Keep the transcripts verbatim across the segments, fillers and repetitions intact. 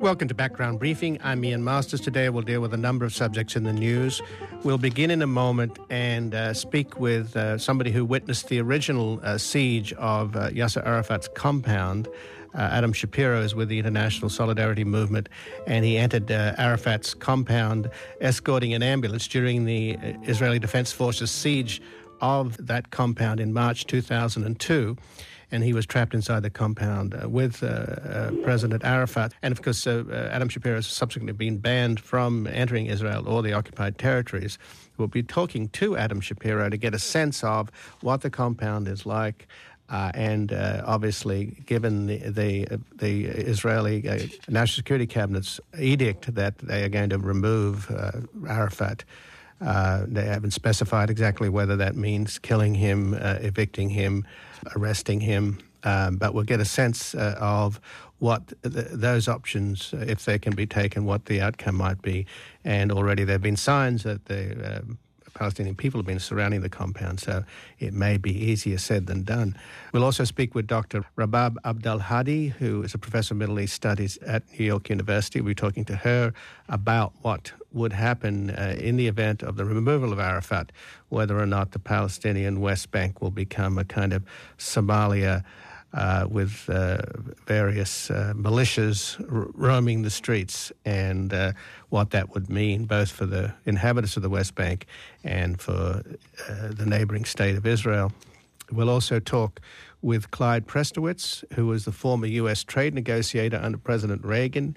Welcome to Background Briefing. I'm Ian Masters. Today we'll deal with a number of subjects in the news. We'll begin in a moment and uh, speak with uh, somebody who witnessed the original uh, siege of uh, Yasser Arafat's compound. Uh, Adam Shapiro is with the International Solidarity Movement, and he entered uh, Arafat's compound escorting an ambulance during the uh, Israeli Defense Forces siege of that compound in March two thousand two. And he was trapped inside the compound uh, with uh, uh, President Arafat. And, of course, uh, uh, Adam Shapiro has subsequently been banned from entering Israel or the occupied territories. We'll be talking to Adam Shapiro to get a sense of what the compound is like. Uh, and uh, obviously, given the the, uh, the Israeli uh, National Security Cabinet's edict that they are going to remove uh, Arafat, Uh, they haven't specified exactly whether that means killing him, uh, evicting him, arresting him, um, but we'll get a sense uh, of what th- those options, uh, if they can be taken, what the outcome might be. And already there have been signs that the uh, Palestinian people have been surrounding the compound, so it may be easier said than done. We'll also speak with Doctor Rabab Abdelhadi, who is a professor of Middle East Studies at New York University. We'll be talking to her about what would happen uh, in the event of the removal of Arafat, whether or not the Palestinian West Bank will become a kind of Somalia uh, with uh, various uh, militias r- roaming the streets, and uh, what that would mean both for the inhabitants of the West Bank and for uh, the neighboring state of Israel. We'll also talk with Clyde Prestowitz, who was the former U S trade negotiator under President Reagan.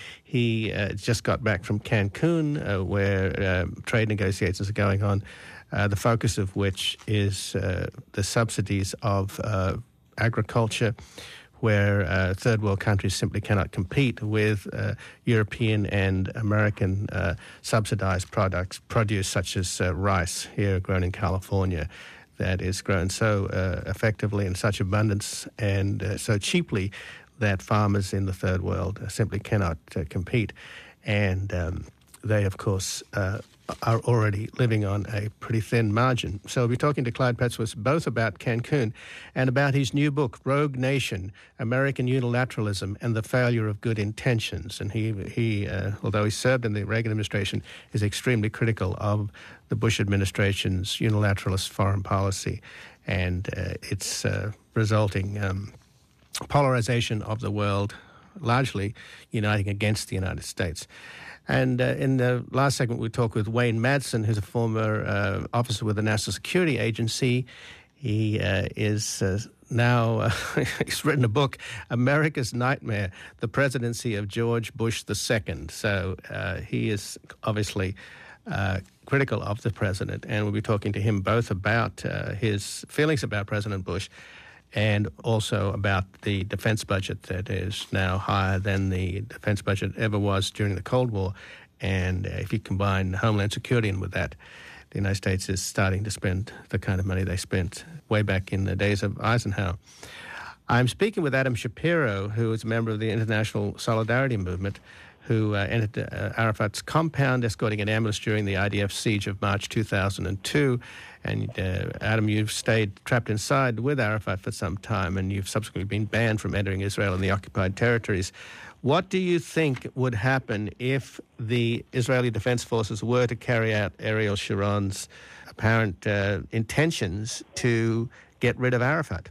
He uh, just got back from Cancun, uh, where uh, trade negotiations are going on, uh, the focus of which is uh, the subsidies of uh, agriculture, where uh, third world countries simply cannot compete with uh, European and American uh, subsidized products, produce such as uh, rice here grown in California, that is grown so uh, effectively in such abundance and uh, so cheaply that farmers in the third world uh, simply cannot uh, compete. And um, they, of course, uh, are already living on a pretty thin margin. So we'll be talking to Clyde Prestowitz both about Cancun and about his new book, Rogue Nation, American Unilateralism and the Failure of Good Intentions. And he, he uh, although he served in the Reagan administration, is extremely critical of the Bush administration's unilateralist foreign policy and uh, its uh, resulting um, polarization of the world, largely uniting against the United States. And uh, in the last segment, we talk with Wayne Madsen, who's a former uh, officer with the National Security Agency. He uh, is uh, now, uh, he's written a book, America's Nightmare, The Presidency of George Bush the Second. So uh, he is obviously uh, critical of the president, and we'll be talking to him both about uh, his feelings about President Bush and also about the defense budget that is now higher than the defense budget ever was during the Cold War. And uh, if you combine Homeland Security in with that, the United States is starting to spend the kind of money they spent way back in the days of Eisenhower. I'm speaking with Adam Shapiro, who is a member of the International Solidarity Movement, who uh, entered uh, Arafat's compound escorting an ambulance during the I D F siege of March two thousand two. And uh, Adam, you've stayed trapped inside with Arafat for some time, and you've subsequently been banned from entering Israel and the occupied territories. What do you think would happen if the Israeli Defense Forces were to carry out Ariel Sharon's apparent uh, intentions to get rid of Arafat?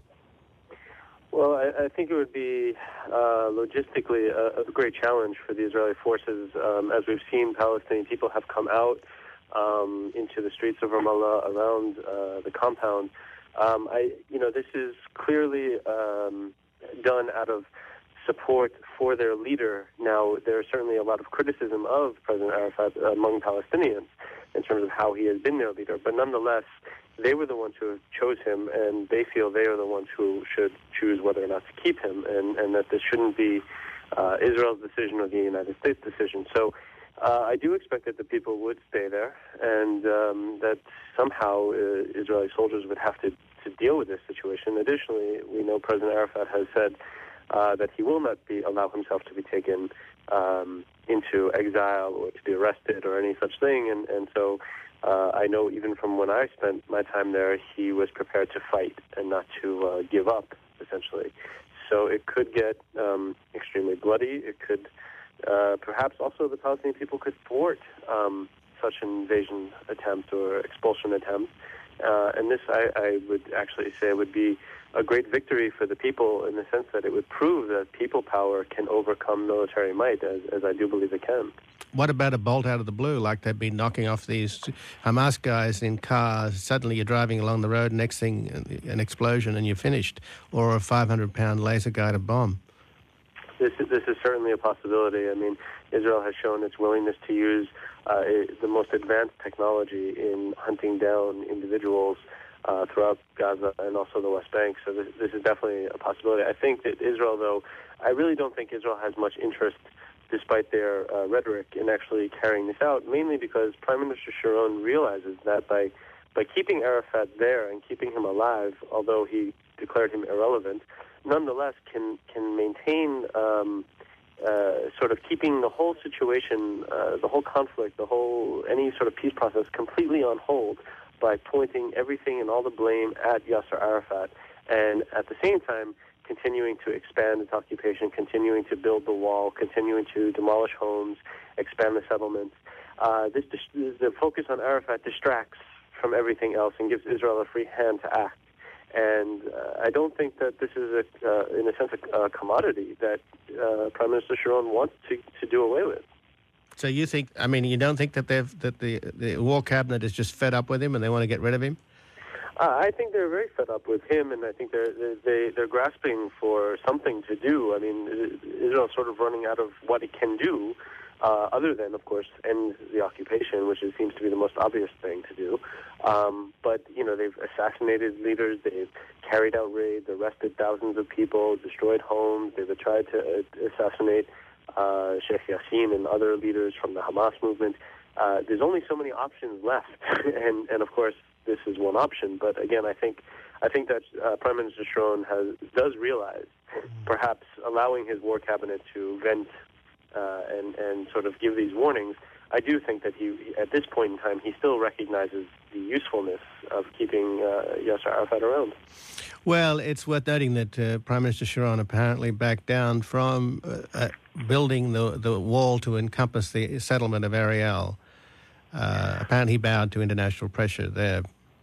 Well, I, I think it would be uh, logistically a, a great challenge for the Israeli forces. Um, as we've seen, Palestinian people have come out um, into the streets of Ramallah around uh, the compound. Um, I, you know, this is clearly um, done out of support for their leader. Now, there's certainly a lot of criticism of President Arafat among Palestinians in terms of how he has been their leader, but nonetheless, they were the ones who chose him, and they feel they are the ones who should choose whether or not to keep him, and, and that this shouldn't be uh, Israel's decision or the United States' decision. So uh, I do expect that the people would stay there, and um, that somehow uh, Israeli soldiers would have to, to deal with this situation. Additionally, we know President Arafat has said uh, that he will not be allow himself to be taken um, into exile or to be arrested or any such thing, and, and so Uh, I know even from when I spent my time there, he was prepared to fight and not to uh, give up, essentially. So it could get um, extremely bloody. It could uh, perhaps also the Palestinian people could thwart um, such an invasion attempt or expulsion attempt. Uh, and this, I, I would actually say, would be a great victory for the people in the sense that it would prove that people power can overcome military might, as, as I do believe it can. What about a bolt out of the blue, like they've been knocking off these Hamas guys in cars? Suddenly you're driving along the road, next thing, an explosion and you're finished, or a five hundred pound laser-guided bomb. This is, this is certainly a possibility. I mean, Israel has shown its willingness to use uh, the most advanced technology in hunting down individuals uh, throughout Gaza and also the West Bank. So this, this is definitely a possibility. I think that Israel, though, I really don't think Israel has much interest, despite their uh, rhetoric, in actually carrying this out, mainly because Prime Minister Sharon realizes that by by keeping Arafat there and keeping him alive, although he declared him irrelevant, nonetheless can can maintain um, uh, sort of keeping the whole situation, uh, the whole conflict, the whole any sort of peace process completely on hold by pointing everything and all the blame at Yasser Arafat, and at the same time continuing to expand its occupation, continuing to build the wall, continuing to demolish homes, expand the settlements. Uh, this the focus on Arafat distracts from everything else and gives Israel a free hand to act. And uh, I don't think that this is, a, uh, in a sense, a, a commodity that uh, Prime Minister Sharon wants to, to do away with. So you think, I mean, you don't think that they've that the, the war cabinet is just fed up with him and they want to get rid of him? Uh, I think they're very fed up with him, and I think they're they, they're grasping for something to do. I mean, Israel's sort of running out of what it can do, uh, other than, of course, end the occupation, which is, seems to be the most obvious thing to do. Um, but, you know, they've assassinated leaders, they've carried out raids, arrested thousands of people, destroyed homes, they've tried to uh, assassinate uh, Sheikh Yassin and other leaders from the Hamas movement. Uh, there's only so many options left, and, and of course, this is one option. But again, I think I think that uh, Prime Minister Sharon has does realize, perhaps allowing his war cabinet to vent uh, and and sort of give these warnings. I do think that he, at this point in time, he still recognizes the usefulness of keeping uh, Yasser Arafat around. Well, it's worth noting that uh, Prime Minister Sharon apparently backed down from uh, uh, building the the wall to encompass the settlement of Ariel. Uh, apparently he bowed to international pressure there.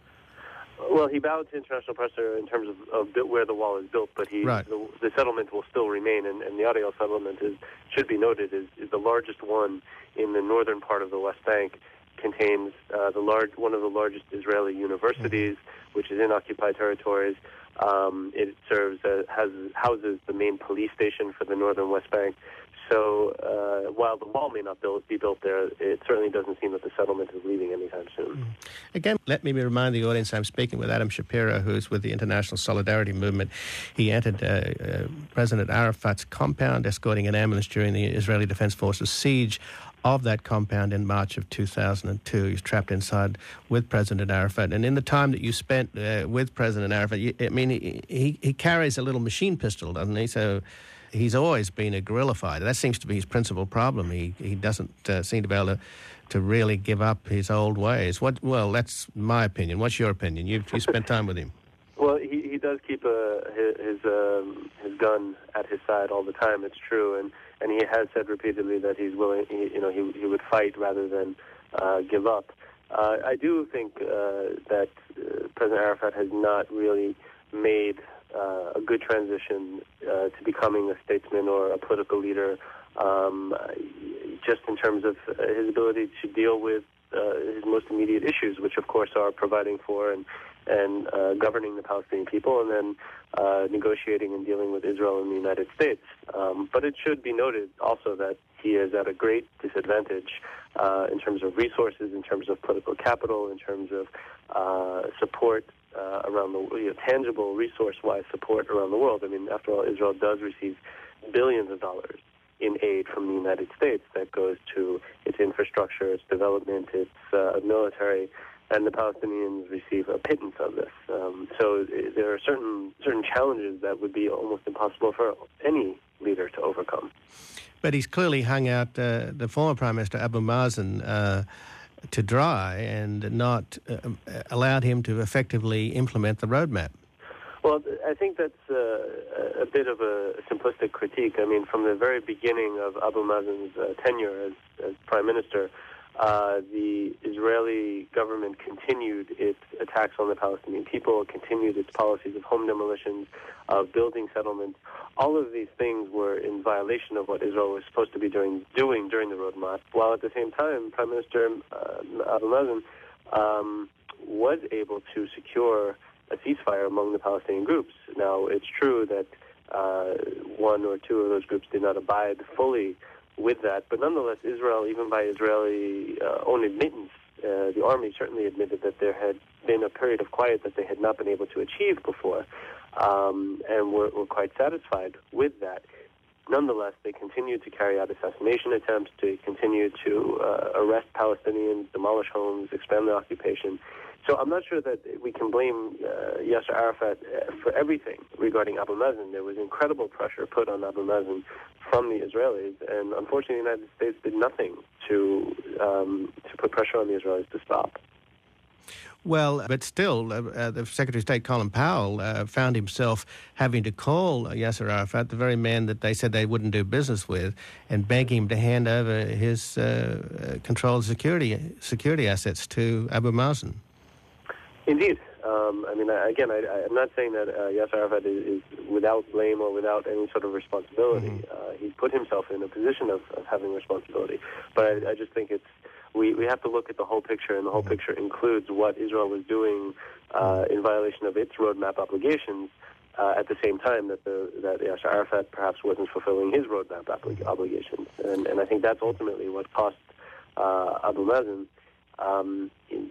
Well, he bowed to international pressure in terms of, of where the wall is built, but he right. the, the settlement will still remain, and, and the Ariel settlement is should be noted is, is the largest one in the northern part of the West Bank. Contains uh, the large one of the largest Israeli universities, mm-hmm. which is in occupied territories. Um, it serves as, has houses the main police station for the northern West Bank. So uh, while the wall may not build, be built there, it certainly doesn't seem that the settlement is leaving anytime soon. Mm. Again, let me remind the audience I'm speaking with Adam Shapiro, who's with the International Solidarity Movement. He entered uh, uh, President Arafat's compound, escorting an ambulance during the Israeli Defense Forces siege of that compound in March of two thousand two. He was trapped inside with President Arafat. And in the time that you spent uh, with President Arafat, you, I mean, he, he, he carries a little machine pistol, doesn't he? So he's always been a guerrilla fighter. That seems to be his principal problem. He he doesn't uh, seem to be able to, to really give up his old ways. What? Well, that's my opinion. What's your opinion? You you spent time with him. Well, he, he does keep a, his his, um, his gun at his side all the time. It's true, and, and he has said repeatedly that he's willing. He, you know, he he would fight rather than uh, give up. Uh, I do think uh, that uh, President Arafat has not really made Uh, a good transition uh, to becoming a statesman or a political leader, um, just in terms of uh, his ability to deal with uh, his most immediate issues, which of course are providing for and and uh, governing the Palestinian people, and then uh, negotiating and dealing with Israel and the United States. Um, but it should be noted also that he is at a great disadvantage uh, in terms of resources, in terms of political capital, in terms of uh, support Uh, around the you know, tangible resource-wise support around the world. I mean, after all, Israel does receive billions of dollars in aid from the United States that goes to its infrastructure, its development, its uh, military, and the Palestinians receive a pittance of this. Um, so there are certain certain challenges that would be almost impossible for any leader to overcome. But he's clearly hung out uh, the former Prime Minister Abu Mazen uh, to dry and not uh, allowed him to effectively implement the roadmap. Well, I think that's uh, a bit of a simplistic critique. I mean, from the very beginning of Abu Mazen's uh, tenure as, as prime minister, uh, the Israeli government continued its attacks on the Palestinian people, continued its policies of home demolitions, of building settlements. All of these things were in violation of what Israel was supposed to be doing, doing during the roadmap, while at the same time, Prime Minister uh, Abu Mazen um, was able to secure a ceasefire among the Palestinian groups. Now, it's true that uh, one or two of those groups did not abide fully with that, but nonetheless, Israel, even by Israeli uh, own admittance, uh, the army certainly admitted that there had been a period of quiet that they had not been able to achieve before, um, and were, were quite satisfied with that. Nonetheless, they continued to carry out assassination attempts, to continue to uh, arrest Palestinians, demolish homes, expand the occupation. So I'm not sure that we can blame uh, Yasser Arafat for everything regarding Abu Mazen. There was incredible pressure put on Abu Mazen from the Israelis, and unfortunately the United States did nothing to um, to put pressure on the Israelis to stop. Well, but still, uh, uh, the Secretary of State Colin Powell uh, found himself having to call Yasser Arafat, the very man that they said they wouldn't do business with, and beg him to hand over his uh, controlled security security assets to Abu Mazen. Indeed. Um, I mean, I, again, I, I'm not saying that uh, Yasser Arafat is, is without blame or without any sort of responsibility. Mm-hmm. Uh, he put himself in a position of, of having responsibility. But I, I just think it's we, we have to look at the whole picture, and the whole mm-hmm. picture includes what Israel was doing uh, in violation of its roadmap obligations, uh, at the same time that the that Yasser Arafat perhaps wasn't fulfilling his roadmap oblig- obligations. And, and I think that's ultimately what cost uh, Abu Mazen um,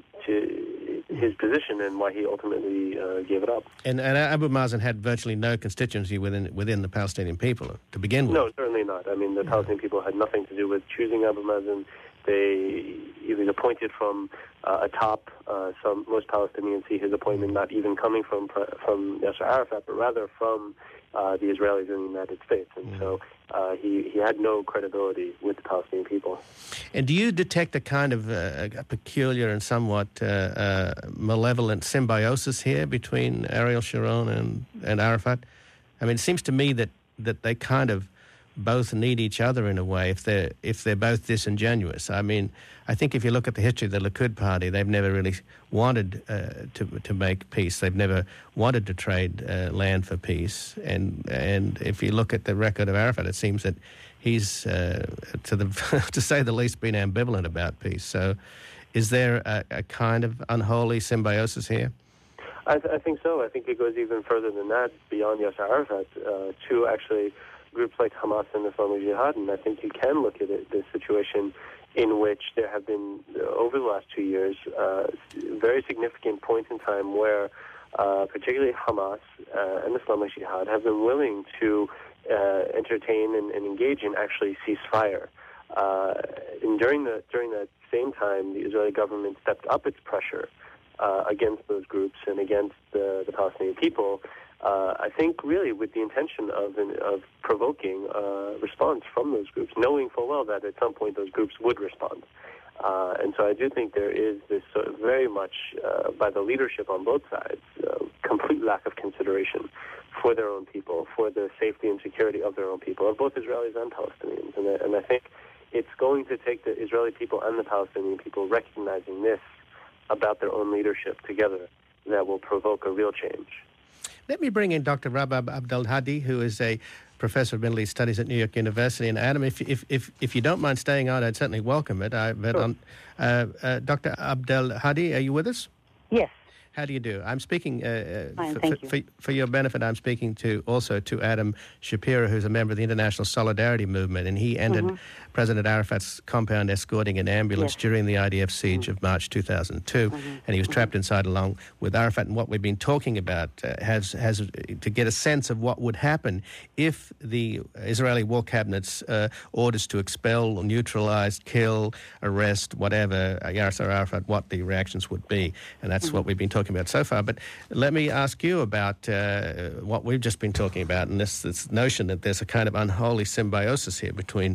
to his position and why he ultimately uh, gave it up. And, and Abu Mazen had virtually no constituency within within the Palestinian people to begin with. No, certainly not. I mean, the yeah. Palestinian people had nothing to do with choosing Abu Mazen. They he was appointed from uh, atop. Uh, some most Palestinians see his appointment not even coming from from Yasser Arafat, but rather from uh, the Israelis in the United States, and mm. so uh, he he had no credibility with the Palestinian people. And do you detect a kind of uh, a peculiar and somewhat uh, uh, malevolent symbiosis here between Ariel Sharon and, and Arafat? I mean, it seems to me that, that they kind of both need each other in a way if they're, if they're both disingenuous. I mean, I think if you look at the history of the Likud party, they've never really wanted uh, to to make peace. They've never wanted to trade uh, land for peace. And and if you look at the record of Arafat, it seems that he's, uh, to the to say the least, been ambivalent about peace. So is there a, a kind of unholy symbiosis here? I, th- I think so. I think it goes even further than that, beyond Yasser Arafat, uh, to actually groups like Hamas and Islamic Jihad. And I think you can look at it, this situation in which there have been, uh, over the last two years, uh, very significant points in time where uh, particularly Hamas uh, and Islamic Jihad have been willing to uh, entertain and, and engage in actually ceasefire. Uh, and during the during that same time, the Israeli government stepped up its pressure uh, against those groups and against the, the Palestinian people, uh, I think really with the intention of of provoking a response from those groups, knowing full well that at some point those groups would respond. Uh, and so I do think there is this sort of very much, uh, by the leadership on both sides, uh, complete lack of consideration for their own people, for the safety and security of their own people, of both Israelis and Palestinians. And I, and I think it's going to take the Israeli people and the Palestinian people recognizing this about their own leadership together that will provoke a real change. Let me bring in Doctor Rabab Abdelhadi, who is a professor of Middle East Studies at New York University. And Adam, if if if, if you don't mind staying on, I'd certainly welcome it. I, but sure. on, uh, uh, Doctor Abdelhadi, are you with us? Yes. How do you do? I'm speaking, uh, Fine, for, thank you. for, for your benefit, I'm speaking to also to Adam Shapiro, who's a member of the International Solidarity Movement, and he ended mm-hmm. President Arafat's compound escorting an ambulance yes. during the I D F siege mm-hmm. of March two thousand two, mm-hmm. and he was mm-hmm. trapped inside along with Arafat. And what we've been talking about uh, has, has to get a sense of what would happen if the Israeli war cabinet's uh, orders to expel, neutralize, kill, arrest, whatever, Yasser Arafat, what the reactions would be. And that's mm-hmm. what we've been talking about so far. But let me ask you about uh, what we've just been talking about, and this, this notion that there's a kind of unholy symbiosis here between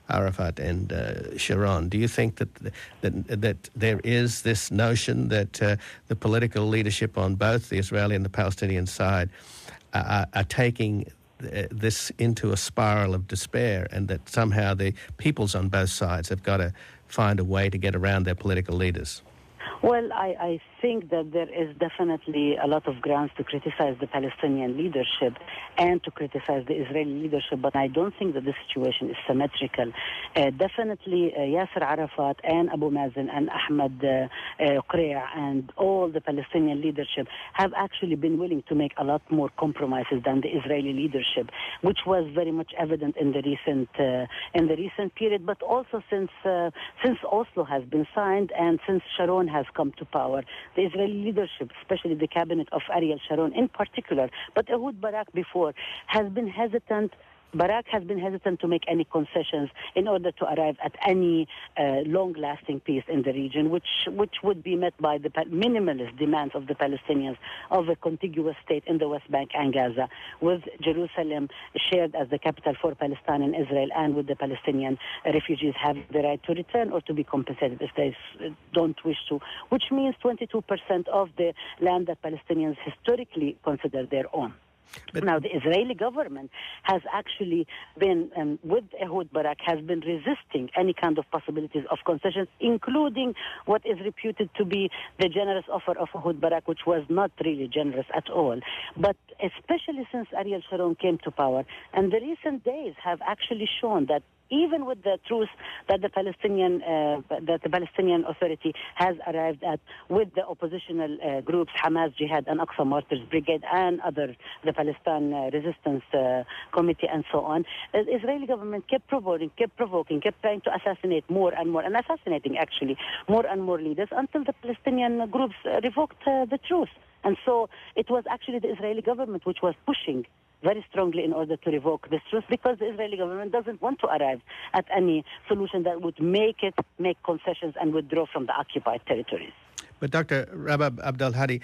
Arafat and uh, Sharon. Do you think that that that there is this notion that uh, the political leadership on both the Israeli and the Palestinian side are, are taking this into a spiral of despair, and that somehow the peoples on both sides have got to find a way to get around their political leaders? Well, I, I think that there is definitely a lot of grounds to criticize the Palestinian leadership and to criticize the Israeli leadership, but I don't think that the situation is symmetrical. Uh, definitely uh, Yasser Arafat and Abu Mazen and Ahmed uh, uh, Qurayh and all the Palestinian leadership have actually been willing to make a lot more compromises than the Israeli leadership, which was very much evident in the recent uh, in the recent period, but also since uh, since Oslo has been signed and since Sharon has come to power. The Israeli leadership, especially the cabinet of Ariel Sharon in particular, but Ehud Barak before, has been hesitant. Barak has been hesitant to make any concessions in order to arrive at any uh, long-lasting peace in the region, which which would be met by the minimalist demands of the Palestinians of a contiguous state in the West Bank and Gaza, with Jerusalem shared as the capital for Palestine and Israel, and with the Palestinian refugees having the right to return or to be compensated if they don't wish to, which means twenty-two percent of the land that Palestinians historically consider their own. But now, the Israeli government has actually been, um, with Ehud Barak, has been resisting any kind of possibilities of concessions, including what is reputed to be the generous offer of Ehud Barak, which was not really generous at all. But especially since Ariel Sharon came to power, and the recent days have actually shown that even with the truce that the Palestinian uh, that the Palestinian Authority has arrived at with the oppositional uh, groups, Hamas, Jihad, and Aqsa Martyrs Brigade, and other the Palestine uh, Resistance uh, Committee, and so on, the Israeli government kept provoking, kept provoking, kept trying to assassinate more and more, and assassinating actually more and more leaders until the Palestinian groups uh, revoked uh, the truce. And so it was actually the Israeli government which was pushing very strongly in order to revoke this truce, because the Israeli government doesn't want to arrive at any solution that would make it make concessions and withdraw from the occupied territories. But Doctor Rabab Abdel-Hadi,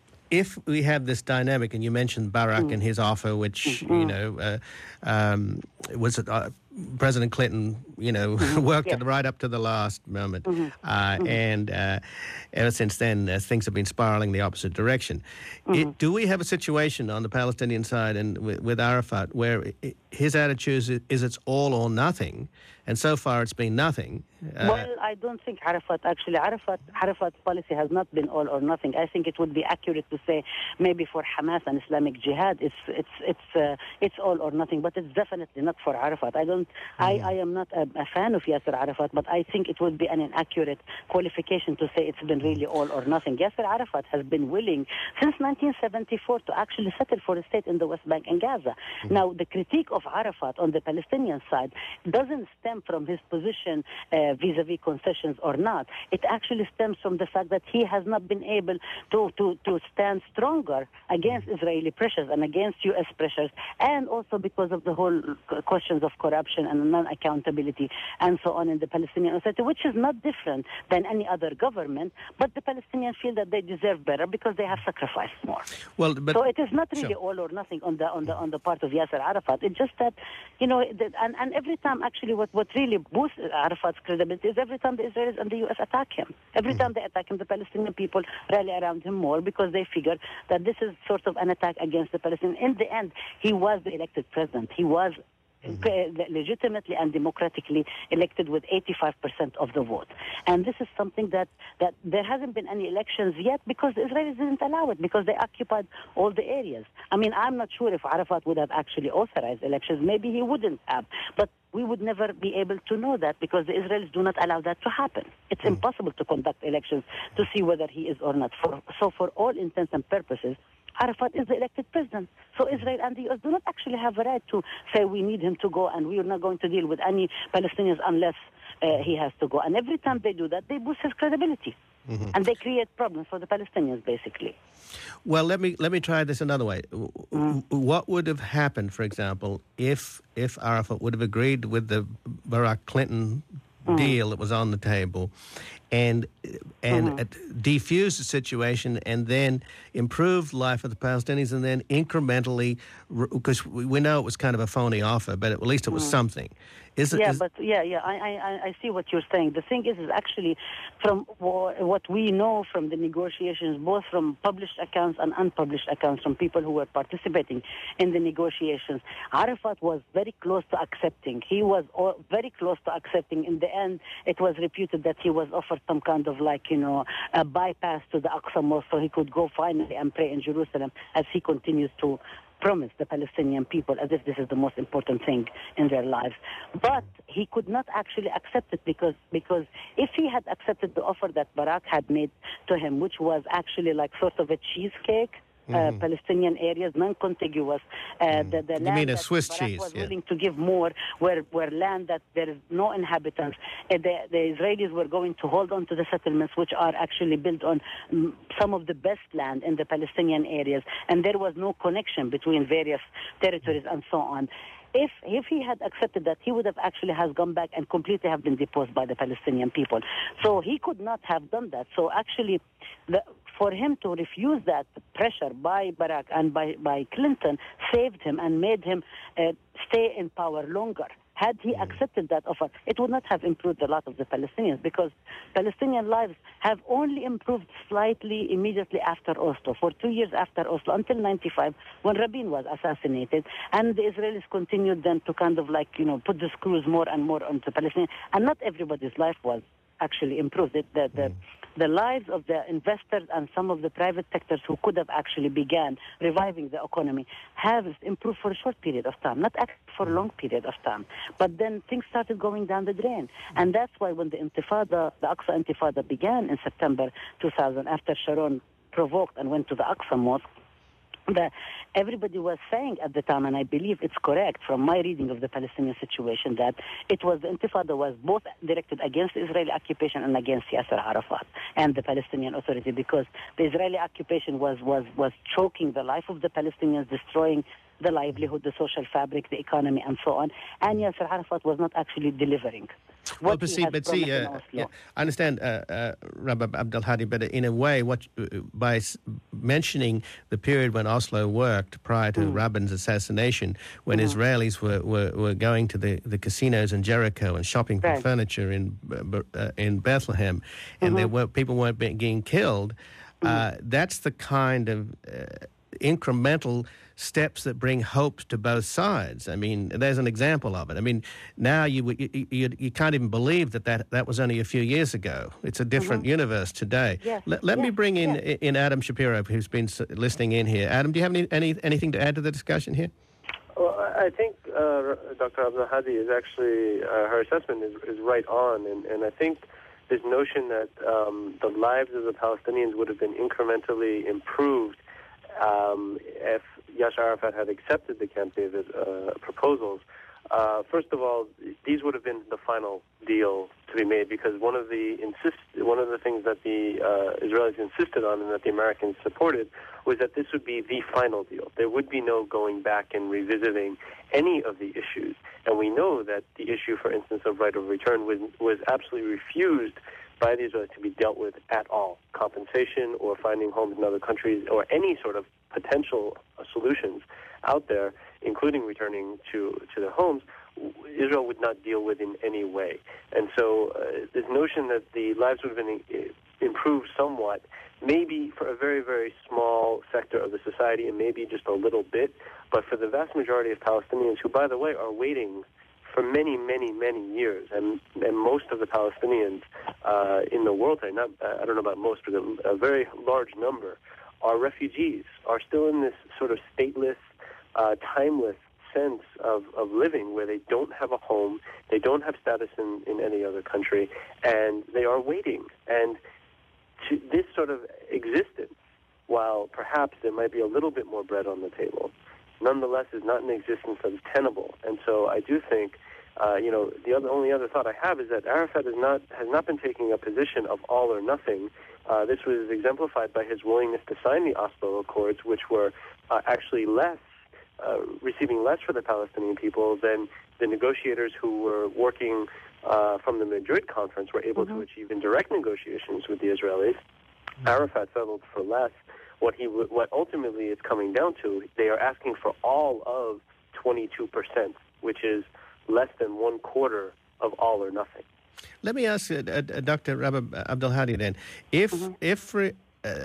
if we have this dynamic, and you mentioned Barak mm. and his offer, which, mm-hmm. you know, uh, um, was uh, President Clinton, you know, mm-hmm. worked yes. it right up to the last moment. Mm-hmm. Uh, mm-hmm. And uh, ever since then, uh, things have been spiraling the opposite direction. Mm-hmm. It, do we have a situation on the Palestinian side and with, with Arafat where it, his attitude is, is it's all or nothing? And so far it's been nothing. Uh, well, I don't think Arafat, actually, Arafat, Arafat's policy has not been all or nothing. I think it would be accurate to say maybe for Hamas and Islamic Jihad, it's it's it's uh, it's all or nothing, but it's definitely not for Arafat. I don't, mm-hmm. I, I am not a, a fan of Yasser Arafat, but I think it would be an inaccurate qualification to say it's been really all or nothing. Yasser Arafat has been willing since nineteen seventy-four to actually settle for a state in the West Bank and Gaza. Mm-hmm. Now, the critique of Arafat on the Palestinian side doesn't stem from his position uh, vis-a-vis concessions or not. It actually stems from the fact that he has not been able to, to, to stand stronger against Israeli pressures and against U S pressures, and also because of the whole questions of corruption and non-accountability and so on in the Palestinian Authority, which is not different than any other government, but the Palestinians feel that they deserve better because they have sacrificed more. Well, but, so it is not really sure. all or nothing on the on the on the part of Yasser Arafat. It's just that, you know, the, and, and every time actually what, what really boosts Arafat's credibility is every time the Israelis and the U S attack him. Every mm-hmm. time they attack him, the Palestinian people rally around him more because they figure that this is sort of an attack against the Palestinians. In the end, he was the elected president. He was Mm-hmm. legitimately and democratically elected with eighty-five percent of the vote. And this is something that, that there hasn't been any elections yet because the Israelis didn't allow it, because they occupied all the areas. I mean, I'm not sure if Arafat would have actually authorized elections. Maybe he wouldn't have. But we would never be able to know that because the Israelis do not allow that to happen. It's mm-hmm. impossible to conduct elections to see whether he is or not. For, so for all intents and purposes, Arafat is the elected president. So Israel and the U S do not actually have a right to say we need him to go and we are not going to deal with any Palestinians unless uh, he has to go. And every time they do that, they boost his credibility. Mm-hmm. And they create problems for the Palestinians, basically. Well, let me let me try this another way. Mm. What would have happened, for example, if if Arafat would have agreed with the Barack Clinton mm. deal that was on the table, and and mm-hmm. defuse the situation, and then improve life of the Palestinians, and then incrementally, because we know it was kind of a phony offer, but at least it was mm-hmm. something. Is it? Yeah, Is, but yeah, yeah, I, I, I see what you're saying. The thing is, is actually from what we know from the negotiations, both from published accounts and unpublished accounts from people who were participating in the negotiations, Arafat was very close to accepting. He was very close to accepting. In the end, it was reputed that he was offered some kind of like, you know, a bypass to the Aqsa Mosque so he could go finally and pray in Jerusalem as he continues to promise the Palestinian people as if this is the most important thing in their lives. But he could not actually accept it because because if he had accepted the offer that Barak had made to him, which was actually like sort of a cheesecake, Uh, mm-hmm. Palestinian areas, non-contiguous. Uh, mm. the, the you land mean a that Swiss Barak cheese? was Yeah. willing to give more, where, where land that there is no inhabitants. Uh, the, the Israelis were going to hold on to the settlements, which are actually built on um, some of the best land in the Palestinian areas, and there was no connection between various territories and so on. If if he had accepted that, he would have actually has gone back and completely have been deposed by the Palestinian people. So he could not have done that. So actually, the, for him to refuse that pressure by Barak and by, by Clinton saved him and made him uh, stay in power longer. Had he accepted that offer, it would not have improved a lot of the Palestinians because Palestinian lives have only improved slightly immediately after Oslo, for two years after Oslo, until ninety-five, when Rabin was assassinated. And the Israelis continued then to kind of like, you know, put the screws more and more onto Palestinians. And not everybody's life was actually improved. It, the, the, the lives of the investors and some of the private sectors who could have actually began reviving the economy have improved for a short period of time, not actually for a long period of time. But then things started going down the drain. And that's why when the Intifada, the Aqsa Intifada began in September two thousand, after Sharon provoked and went to the Aqsa Mosque, The, everybody was saying at the time, and I believe it's correct from my reading of the Palestinian situation, that it was the Intifada was both directed against the Israeli occupation and against Yasser Arafat and the Palestinian Authority, because the Israeli occupation was, was, was choking the life of the Palestinians, destroying the livelihood, the social fabric, the economy, and so on. And Yasser Arafat was not actually delivering. Well, but see, but see uh, yeah, I understand, uh, uh, Rabbi Abdel Hadi, but in a way, what uh, by s- mentioning the period when Oslo worked prior to mm. Rabin's assassination, when mm-hmm. Israelis were, were, were going to the, the casinos in Jericho and shopping for right. furniture in uh, in Bethlehem, and mm-hmm. there were people weren't being, getting killed, mm-hmm. uh, that's the kind of uh, incremental steps that bring hope to both sides. I mean, there's an example of it. I mean, now you you, you, you can't even believe that, that that was only a few years ago. It's a different mm-hmm. universe today. Yes. Let, let yes. me bring in yes. in Adam Shapiro, who's been listening in here. Adam, do you have any, any anything to add to the discussion here? Well, I think uh, Doctor Abdel Hadi is actually, uh, her assessment is, is right on, and, and I think this notion that um, the lives of the Palestinians would have been incrementally improved um, if Yasser Arafat had accepted the Camp David uh, proposals. Uh, first of all, these would have been the final deal to be made, because one of the insist one of the things that the uh, Israelis insisted on and that the Americans supported was that this would be the final deal. There would be no going back and revisiting any of the issues. And we know that the issue, for instance, of right of return was was absolutely refused by the Israelis to be dealt with at all. Compensation or finding homes in other countries or any sort of potential solutions out there, including returning to, to their homes, Israel would not deal with in any way. And so uh, this notion that the lives would have been improved somewhat, maybe for a very, very small sector of the society and maybe just a little bit, but for the vast majority of Palestinians, who, by the way, are waiting for many, many, many years, and and most of the Palestinians uh, in the world, not, I don't know about most, but a, a very large number, are refugees, are still in this sort of stateless, uh, timeless sense of, of living where they don't have a home, they don't have status in, in any other country, and they are waiting. And to this sort of existence, while perhaps there might be a little bit more bread on the table, nonetheless is not an existence that is tenable. And so I do think, uh, you know, the other, only other thought I have is that Arafat is not, has not been taking a position of all or nothing. Uh, this was exemplified by his willingness to sign the Oslo Accords, which were uh, actually less, uh, receiving less for the Palestinian people than the negotiators who were working uh, from the Madrid conference were able mm-hmm. to achieve in direct negotiations with the Israelis. Mm-hmm. Arafat settled for less. What he, what ultimately it's coming down to, they are asking for all of twenty-two percent, which is less than one quarter of all or nothing. Let me ask uh, uh, Doctor Rabab Abdulhadi then, if mm-hmm. if uh,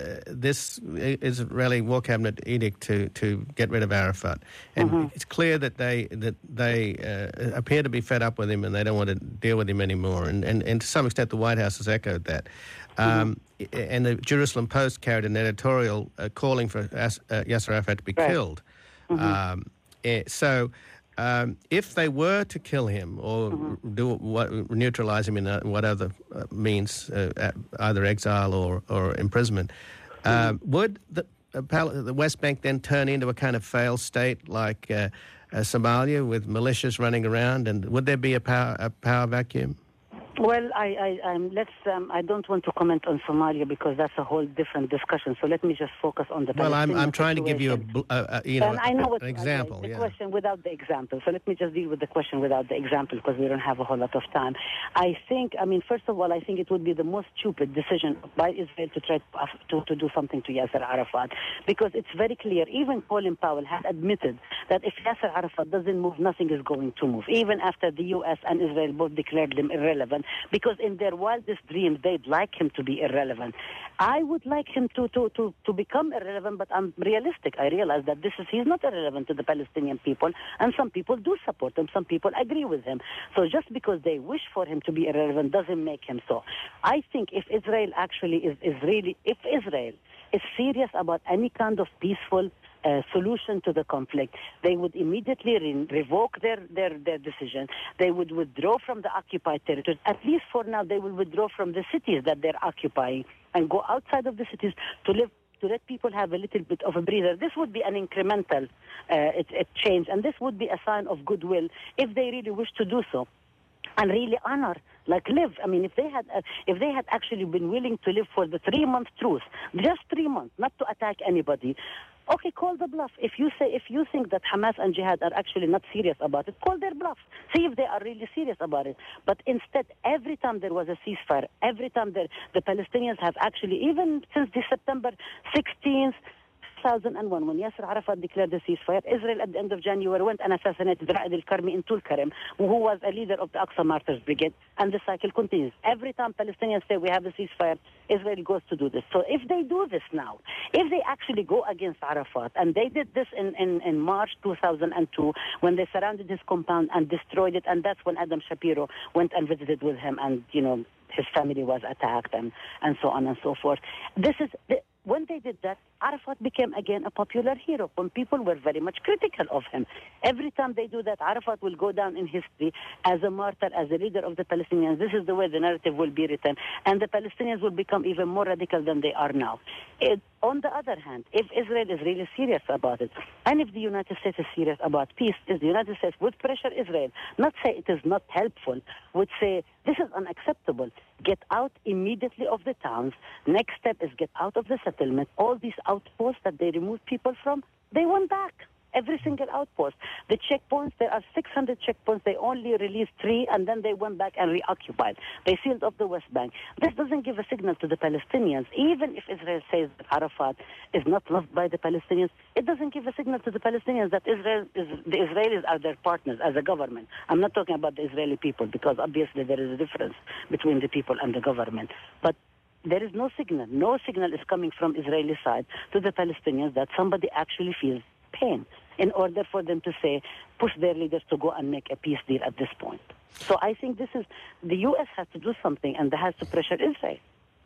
this Israeli War Cabinet edict to, to get rid of Arafat, and mm-hmm. it's clear that they that they uh, appear to be fed up with him and they don't want to deal with him anymore, and, and, and to some extent the White House has echoed that. Um, mm-hmm. And the Jerusalem Post carried an editorial uh, calling for As- uh, Yasser Arafat to be right. killed. Mm-hmm. Um, uh, so... Um, if they were to kill him or mm-hmm. do what, neutralize him in uh, what other uh, means, uh, either exile or, or imprisonment, uh, mm-hmm. would the, uh, Pal- the West Bank then turn into a kind of failed state like uh, uh, Somalia with militias running around? And would there be a power, a power vacuum? Well, I, I, I'm, let's. Um, I don't want to comment on Somalia because that's a whole different discussion. So let me just focus on the. Well, I'm, I'm trying situation. to give you a, a, a you know, and I know what, an example. The yeah. question without the example. So let me just deal with the question without the example because we don't have a whole lot of time. I think. I mean, first of all, I think it would be the most stupid decision by Israel to try to to do something to Yasser Arafat because it's very clear. Even Colin Powell has admitted that if Yasser Arafat doesn't move, nothing is going to move. Even after the U S and Israel both declared him irrelevant, because in their wildest dreams, they'd like him to be irrelevant. I would like him to, to, to, to become irrelevant, but I'm realistic. I realize that this is he's not irrelevant to the Palestinian people, and some people do support him. Some people agree with him. So just because they wish for him to be irrelevant doesn't make him so. I think if Israel actually is, is really, if Israel is serious about any kind of peaceful Uh, solution to the conflict, they would immediately re- revoke their, their, their decision. They would withdraw from the occupied territories. At least for now, they will withdraw from the cities that they're occupying and go outside of the cities to live, to let people have a little bit of a breather. This would be an incremental uh, it, it change, and this would be a sign of goodwill if they really wish to do so. And really honor, like live. I mean, if they had, uh, if they had actually been willing to live for the three-month truce, just three months, not to attack anybody. Okay, call the bluff. If you say, if you think that Hamas and Jihad are actually not serious about it, call their bluff. See if they are really serious about it. But instead, every time there was a ceasefire, every time the, the Palestinians have actually, even since the September sixteenth, two thousand one, when Yasser Arafat declared the ceasefire, Israel at the end of January went and assassinated Ra'ad al-Karmi in Tulkarem, who was a leader of the Aqsa Martyrs Brigade, and the cycle continues. Every time Palestinians say we have a ceasefire, Israel goes to do this. So if they do this now, if they actually go against Arafat, and they did this in, in, in March two thousand two, when they surrounded his compound and destroyed it, and that's when Adam Shapiro went and visited with him, and, you know, his family was attacked, and, and so on and so forth. This is... The, When they did that, Arafat became again a popular hero when people were very much critical of him. Every time they do that, Arafat will go down in history as a martyr, as a leader of the Palestinians. This is the way the narrative will be written. And the Palestinians will become even more radical than they are now. It, on the other hand, if Israel is really serious about it, and if the United States is serious about peace, is the United States would pressure Israel, not say it is not helpful, would say this is unacceptable. Get out immediately of the towns. Next step is get out of the settlement. All these outposts that they removed people from, they went back. Every single outpost. The checkpoints, there are six hundred checkpoints. They only released three, and then they went back and reoccupied. They sealed off the West Bank. This doesn't give a signal to the Palestinians. Even if Israel says that Arafat is not loved by the Palestinians, it doesn't give a signal to the Palestinians that Israel is, the Israelis are their partners as a government. I'm not talking about the Israeli people, because obviously there is a difference between the people and the government. But there is no signal. No signal is coming from Israeli side to the Palestinians that somebody actually feels pain in order for them to say, push their leaders to go and make a peace deal at this point. So I think this is, the U S has to do something, and they has to pressure Israel.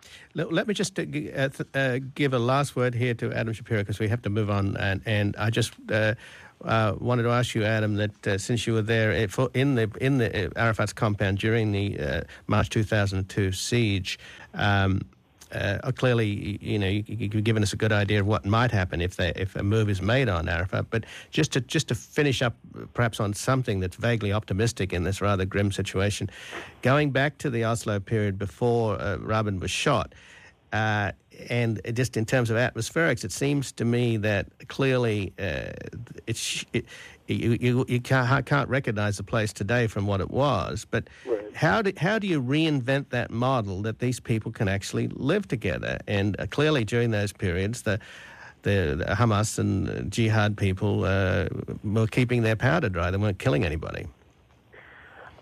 Let me just uh, uh, give a last word here to Adam Shapiro, because we have to move on. And, and I just uh, uh, wanted to ask you, Adam, that uh, since you were there in the in the Arafat's compound during the uh, March two thousand two siege, um, Uh, clearly, you know, you, you've given us a good idea of what might happen if they, if a move is made on Arafat. But just to just to finish up, perhaps on something that's vaguely optimistic in this rather grim situation, going back to the Oslo period before uh, Rabin was shot, uh, and just in terms of atmospherics, it seems to me that clearly uh, it's it, you, you, you can't, can't recognize the place today from what it was, but. Right. How do, how do you reinvent that model that these people can actually live together? And uh, clearly during those periods, the, the, the Hamas and Jihad people uh, were keeping their powder dry. They weren't killing anybody.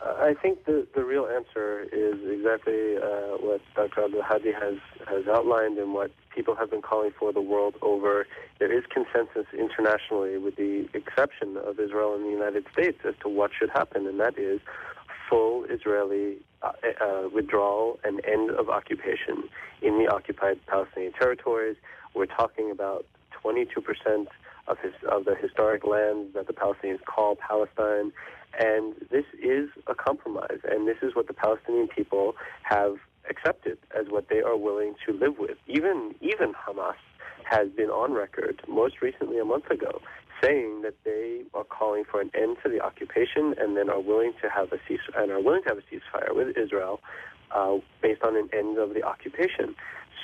I think the, the real answer is exactly uh, what Doctor Abdel Hadi has, has outlined and what people have been calling for the world over. There is consensus internationally, with the exception of Israel and the United States, as to what should happen, and that is full Israeli uh, uh, withdrawal and end of occupation in the occupied Palestinian territories. We're talking about twenty-two percent of, his, of the historic land that the Palestinians call Palestine. And this is a compromise, and this is what the Palestinian people have accepted as what they are willing to live with. Even even Hamas has been on record, most recently a month ago, saying that they are calling for an end to the occupation, and then are willing to have a cease and are willing to have a ceasefire with Israel uh, based on an end of the occupation.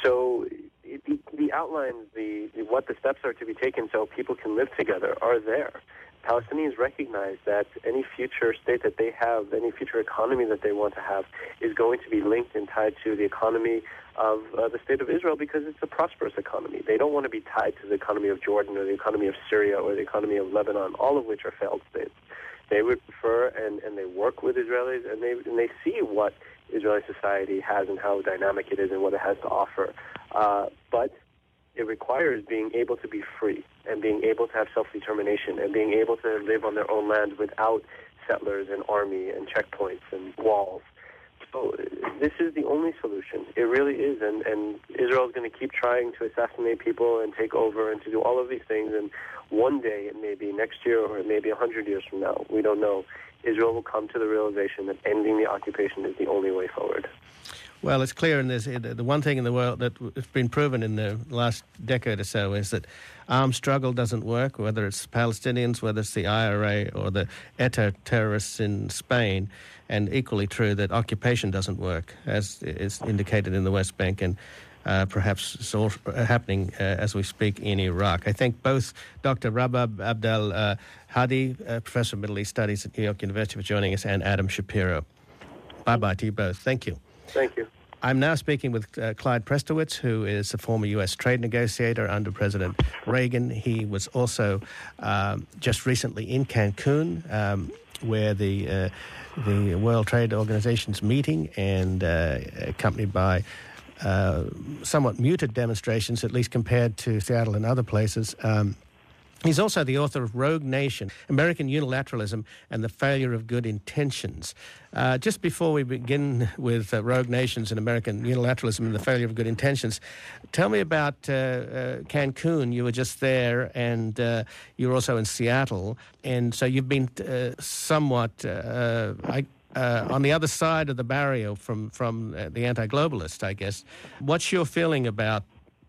So the, the outlines, the, the what the steps are to be taken so people can live together are there. Palestinians recognize that any future state that they have, any future economy that they want to have, is going to be linked and tied to the economy of uh, the state of Israel, because it's a prosperous economy. They don't want to be tied to the economy of Jordan or the economy of Syria or the economy of Lebanon, all of which are failed states. They would prefer, and, and they work with Israelis, and they, and they see what Israeli society has and how dynamic it is and what it has to offer. Uh, but it requires being able to be free and being able to have self-determination and being able to live on their own land without settlers and army and checkpoints and walls. So this is the only solution. It really is. And, and Israel is going to keep trying to assassinate people and take over and to do all of these things. And one day, it may be next year or it may be one hundred years from now, we don't know, Israel will come to the realization that ending the occupation is the only way forward. Well, it's clear in this, the one thing in the world that has been proven in the last decade or so is that armed struggle doesn't work, whether it's Palestinians, whether it's the I R A or the E T A terrorists in Spain, and equally true that occupation doesn't work, as is indicated in the West Bank and uh, perhaps it's all happening uh, as we speak in Iraq. I thank both Doctor Rabab Abdel uh, Hadi, uh, Professor of Middle East Studies at New York University, for joining us, and Adam Shapiro. Bye-bye to you both. Thank you. Thank you. I'm now speaking with uh, Clyde Prestowitz, who is a former U S trade negotiator under President Reagan. He was also um, just recently in Cancun, um, where the uh, the World Trade Organization's meeting, and uh, accompanied by uh, somewhat muted demonstrations, at least compared to Seattle and other places. Um, He's also the author of Rogue Nation, American Unilateralism and the Failure of Good Intentions. Uh, just before we begin with uh, Rogue Nations and American Unilateralism and the Failure of Good Intentions, tell me about uh, uh, Cancun. You were just there, and uh, you're also in Seattle. And so you've been uh, somewhat uh, I, uh, on the other side of the barrier from, from uh, the anti-globalists, I guess. What's your feeling about,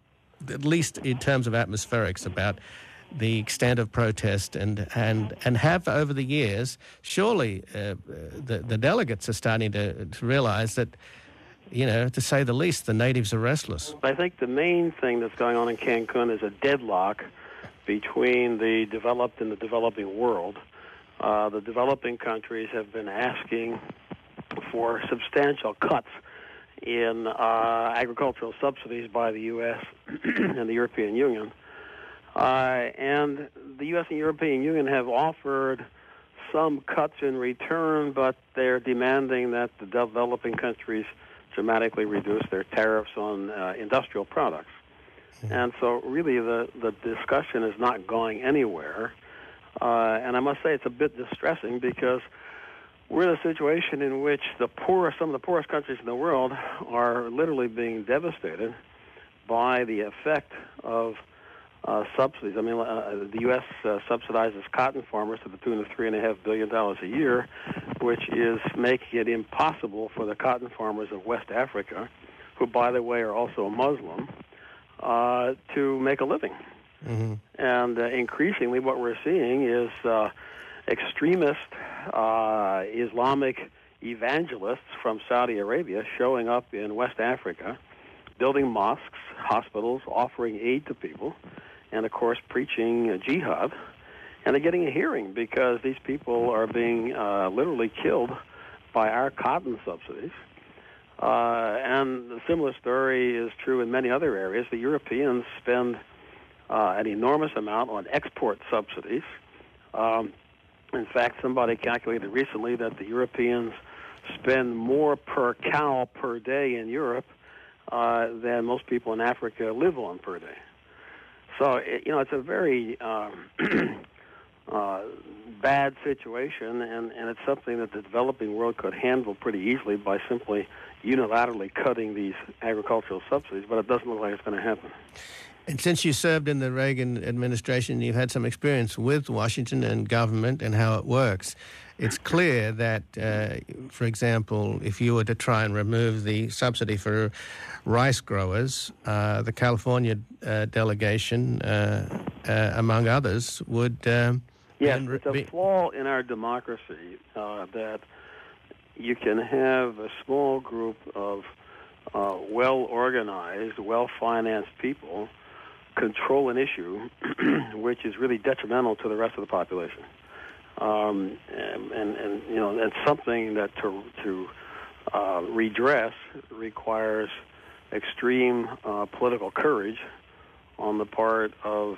at least in terms of atmospherics, about the extent of protest, and and and have over the years, surely uh, the the delegates are starting to, to realize that, you know, to say the least, the natives are restless. I think the main thing that's going on in Cancun is a deadlock between the developed and the developing world. Uh, the developing countries have been asking for substantial cuts in uh, agricultural subsidies by the U S and the European Union. Uh, and the U S and European Union have offered some cuts in return, but they're demanding that the developing countries dramatically reduce their tariffs on uh, industrial products. Mm-hmm. And so really the, the discussion is not going anywhere. Uh, and I must say it's a bit distressing, because we're in a situation in which the poorest, some of the poorest countries in the world are literally being devastated by the effect of Uh, subsidies. I mean, uh, the U S uh, subsidizes cotton farmers to the tune of three and a half billion dollars a year, which is making it impossible for the cotton farmers of West Africa, who, by the way, are also Muslim, uh, to make a living. Mm-hmm. And uh, increasingly, what we're seeing is uh, extremist uh, Islamic evangelists from Saudi Arabia showing up in West Africa, building mosques, hospitals, offering aid to people, and, of course, preaching uh, jihad. And they're getting a hearing because these people are being uh, literally killed by our cotton subsidies. Uh, and a similar story is true in many other areas. The Europeans spend uh, an enormous amount on export subsidies. Um, in fact, somebody calculated recently that the Europeans spend more per cow per day in Europe uh, than most people in Africa live on per day. So, it, you know, it's a very um, uh, bad situation, and, and it's something that the developing world could handle pretty easily by simply unilaterally cutting these agricultural subsidies, but it doesn't look like it's going to happen. And since you served in the Reagan administration, you've had some experience with Washington and government and how it works. It's clear that, uh, for example, if you were to try and remove the subsidy for rice growers, uh, the California uh, delegation, uh, uh, among others, would... Um, yes, it's a flaw in our democracy uh, that you can have a small group of uh, well-organized, well-financed people control an issue which is really detrimental to the rest of the population. Um, and, and, and, you know, that's something that to, to uh, redress requires extreme uh, political courage on the part of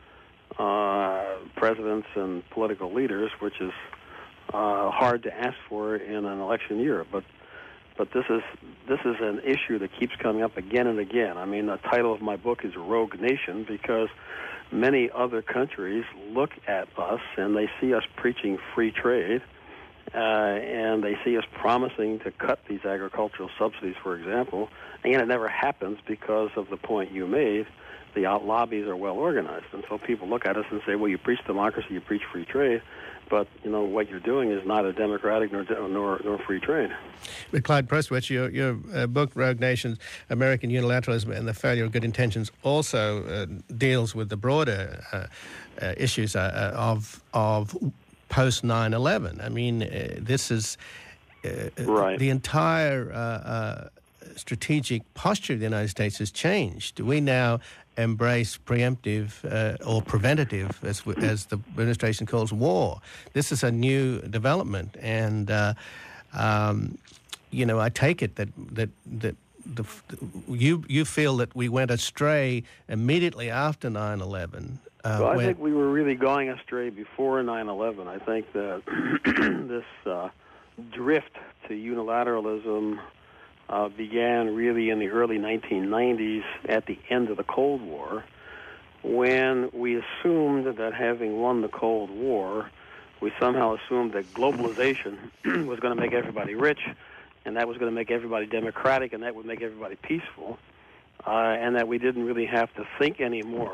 uh, presidents and political leaders, which is uh, hard to ask for in an election year. But But this is this is an issue that keeps coming up again and again. I mean, the title of my book is Rogue Nation because many other countries look at us and they see us preaching free trade, uh, and they see us promising to cut these agricultural subsidies, for example. And it never happens because of the point you made. The out lobbies are well organized, and so people look at us and say, "Well, you preach democracy, you preach free trade." But, you know, what you're doing is neither democratic nor nor, nor free trade. But Clyde Prestwich, your, your uh, book, Rogue Nations, American Unilateralism and the Failure of Good Intentions, also uh, deals with the broader uh, uh, issues uh, of of post nine eleven. I mean, uh, this is uh, right. the entire uh, uh, strategic posture of the United States has changed. We now embrace preemptive uh, or preventative, as as the administration calls, war. This is a new development, and uh, um, you know, I take it that that that the, you you feel that we went astray immediately after nine eleven. Uh, well, I when... think we were really going astray before nine eleven. I think that this uh, drift to unilateralism Uh, began really in the early nineteen nineties at the end of the Cold War, when we assumed that having won the Cold War, we somehow assumed that globalization was going to make everybody rich, and that was going to make everybody democratic, and that would make everybody peaceful, uh, and that we didn't really have to think anymore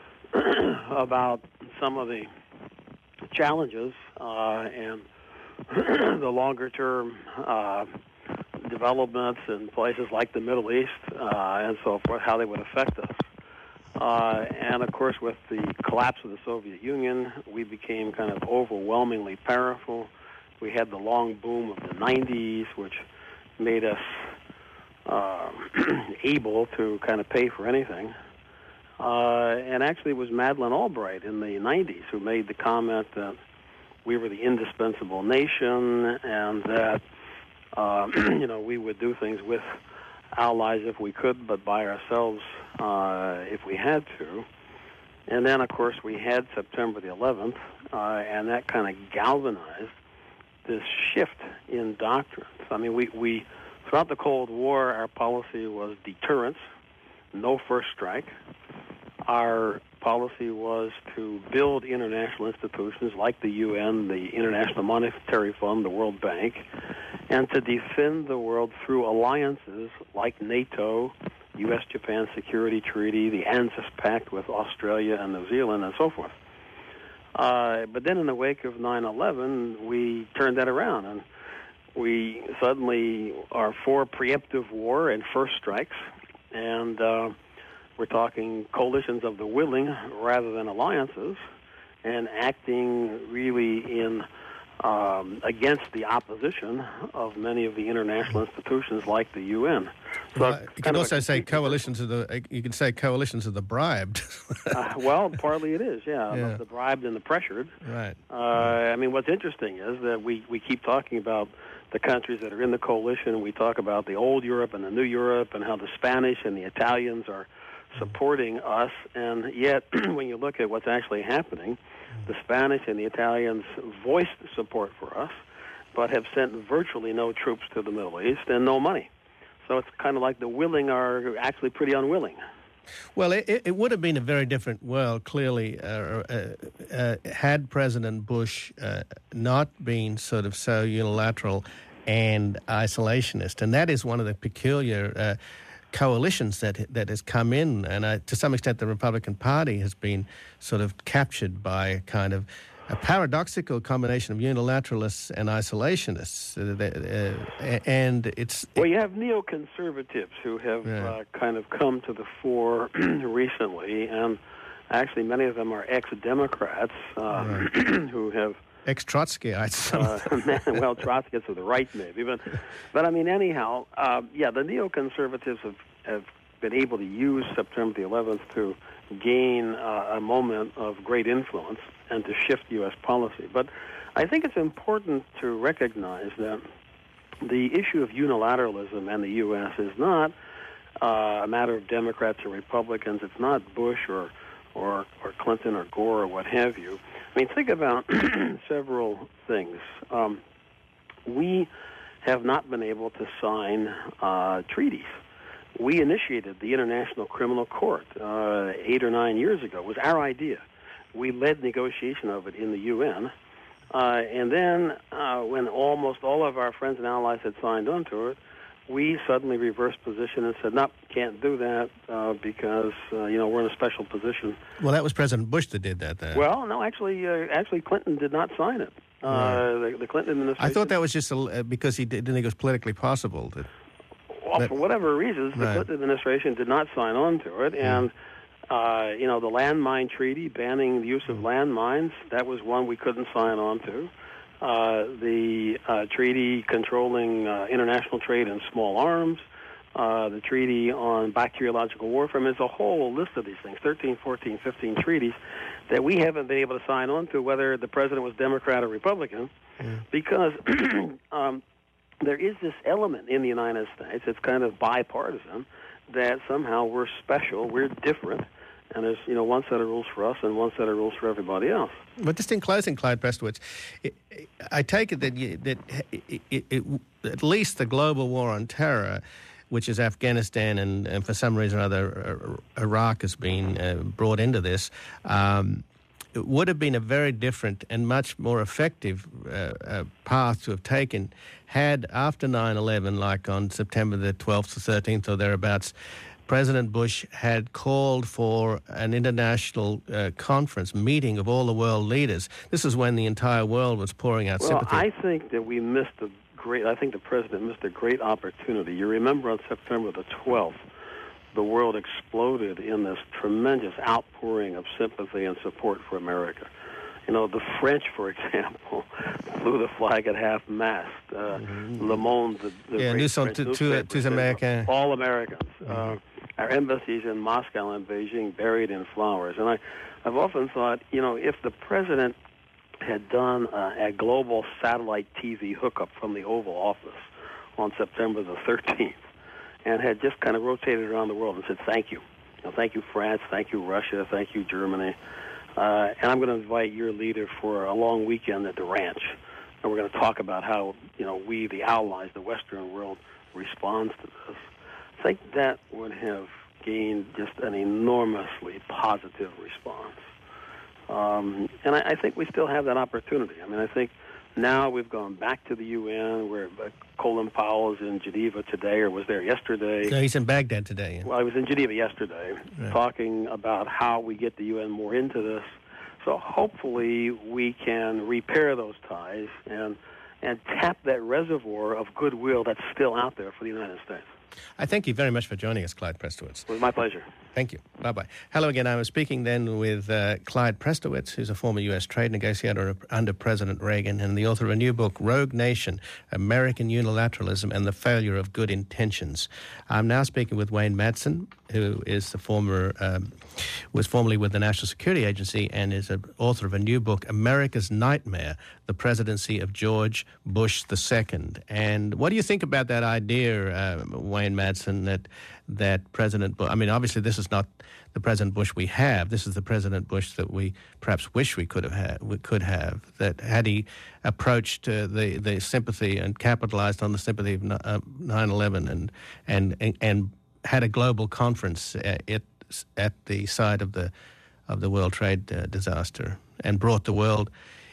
about some of the challenges uh, and the longer-term uh, developments in places like the Middle East uh, and so forth, how they would affect us. Uh, and, of course, with the collapse of the Soviet Union, we became kind of overwhelmingly powerful. We had the long boom of the nineties, which made us uh, able to kind of pay for anything. Uh, and actually, it was Madeleine Albright in the nineties who made the comment that we were the indispensable nation and that Uh, you know, we would do things with allies if we could, but by ourselves uh, if we had to. And then, of course, we had September the eleventh, uh, and that kind of galvanized this shift in doctrines. I mean, we, we throughout the Cold War, our policy was deterrence, no first strike. Our policy was to build international institutions like the U N, the International Monetary Fund, the World Bank, and to defend the world through alliances like NATO, U S Japan Security Treaty, the ANZUS Pact with Australia and New Zealand, and so forth. Uh, but then in the wake of nine eleven, we turned that around, and we suddenly are for preemptive war and first strikes, and uh, we're talking coalitions of the willing rather than alliances, and acting really in um, against the opposition of many of the international institutions like the U N. So well, you can also say coalitions of the. You can say coalitions of the bribed. uh, well, partly it is, yeah, yeah. The, the bribed and the pressured. Right. Uh, I mean, what's interesting is that we we keep talking about the countries that are in the coalition. We talk about the old Europe and the new Europe, and how the Spanish and the Italians are supporting us, and yet when you look at what's actually happening, the Spanish and the Italians voiced support for us, but have sent virtually no troops to the Middle East and no money. So it's kind of like the willing are actually pretty unwilling. Well, it, it would have been a very different world, clearly, uh, uh, uh, had President Bush uh, not been sort of so unilateral and isolationist. And that is one of the peculiar uh, coalitions that that has come in. And uh, to some extent, the Republican Party has been sort of captured by a kind of a paradoxical combination of unilateralists and isolationists. Uh, uh, and it's... Well, you have neoconservatives who have yeah. uh, kind of come to the fore recently, and actually many of them are ex-Democrats uh, right. who have... Ex-Trotskyites. Uh, well, Trotskyists of the right, maybe. But, but I mean, anyhow, uh, yeah, the neoconservatives have, have been able to use September the eleventh to gain uh, a moment of great influence and to shift U S policy. But I think it's important to recognize that the issue of unilateralism and the U S is not uh, a matter of Democrats or Republicans. It's not Bush or, or, or Clinton or Gore or what have you. I mean, think about several things. Um, we have not been able to sign uh, treaties. We initiated the International Criminal Court uh, eight or nine years ago. It was our idea. We led negotiation of it in the U N. Uh, and then uh, when almost all of our friends and allies had signed on to it, we suddenly reversed position and said, no, can't do that uh, because, uh, you know, we're in a special position. Well, that was President Bush that did that, though. Well, no, actually, uh, actually Clinton did not sign it. Uh, right. the, the Clinton administration... I thought that was just a, because he didn't think it was politically possible. To, well, that, for whatever reasons, the right. Clinton administration did not sign on to it, and... Uh, you know, the landmine treaty banning the use of landmines, that was one we couldn't sign on to. Uh, the uh, treaty controlling uh, international trade in small arms, uh, the treaty on bacteriological warfare. I mean, there's a whole list of these things, thirteen, fourteen, fifteen treaties that we haven't been able to sign on to, whether the president was Democrat or Republican, mm. because um, there is this element in the United States, it's kind of bipartisan, that somehow we're special, we're different, and there's, you know, one set of rules for us and one set of rules for everybody else. But just in closing, Clyde Prestowitz, it, it, I take it that, you, that it, it, it, at least the global war on terror, which is Afghanistan and, and for some reason or other Iraq has been uh, brought into this, um, it would have been a very different and much more effective uh, uh, path to have taken had after nine eleven, like on September the twelfth or thirteenth or thereabouts, President Bush had called for an international uh, conference, meeting of all the world leaders. This is when the entire world was pouring out well, sympathy. Well, I think that we missed a great, I think the president missed a great opportunity. You remember on September the twelfth, the world exploded in this tremendous outpouring of sympathy and support for America. You know, the French, for example, flew the flag at half-mast. Uh, mm-hmm. Le Monde, the, the yeah, great nous sommes French tous tous Américains. All Americans. Mm-hmm. Uh, our embassies in Moscow and Beijing buried in flowers. And I, I've often thought, you know, if the president had done uh, a global satellite T V hookup from the Oval Office on September the thirteenth and had just kind of rotated around the world and said, thank you. You know, thank you, France. Thank you, Russia. Thank you, Germany. Uh, and I'm going to invite your leader for a long weekend at the ranch. And we're going to talk about how, you know, we, the allies, the Western world, responds to this. I think that would have gained just an enormously positive response. Um, and I, I think we still have that opportunity. I mean, I think now we've gone back to the U N, where uh, Colin Powell is in Geneva today, or was there yesterday. No, he's in Baghdad today. Yeah. Well, he was in Geneva yesterday, right. talking about how we get the U N more into this. So hopefully we can repair those ties and and tap that reservoir of goodwill that's still out there for the United States. I thank you very much for joining us, Clyde Prestowitz. It was my pleasure. Thank you. Bye-bye. Hello again. I was speaking then with uh, Clyde Prestowitz, who's a former U S trade negotiator under President Reagan and the author of a new book, Rogue Nation, American Unilateralism and the Failure of Good Intentions. I'm now speaking with Wayne Madsen, who is the former, um, was formerly with the National Security Agency and is an author of a new book, America's Nightmare, The Presidency of George Bush the Second. And what do you think about that idea, uh, Wayne Madsen, that that President Bush, I mean, obviously this is not the President Bush we have. This is the President Bush that we perhaps wish we could have had, we could have, that had he approached uh, the, the sympathy and capitalized on the sympathy of nine eleven and, and, and, and had a global conference at, at the site of the, of the World Trade uh, disaster and brought the world